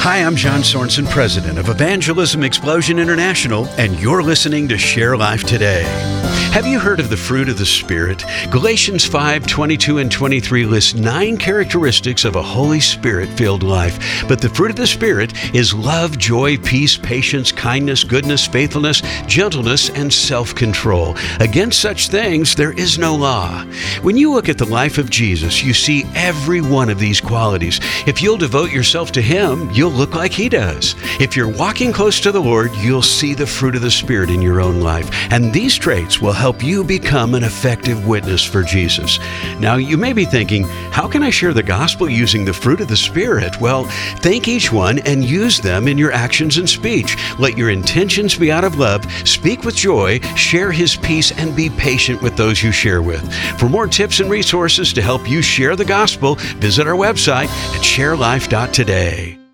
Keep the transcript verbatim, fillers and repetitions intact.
Hi, I'm John Sorensen, president of Evangelism Explosion International, and you're listening to Share Life Today. Have you heard of the fruit of the Spirit? Galatians five, twenty-two and twenty-three lists nine characteristics of a Holy Spirit-filled life. But the fruit of the Spirit is love, joy, peace, patience, kindness, goodness, faithfulness, gentleness, and self-control. Against such things there is no law. When you look at the life of Jesus, you see every one of these qualities. If you'll devote yourself to Him, you'll look like He does. If you're walking close to the Lord, you'll see the fruit of the Spirit in your own life. And these traits will help you become an effective witness for Jesus. Now, you may be thinking, how can I share the gospel using the fruit of the Spirit? Well, think each one and use them in your actions and speech. Let your intentions be out of love, speak with joy, share His peace, and be patient with those you share with. For more tips and resources to help you share the gospel, visit our website at share life dot today.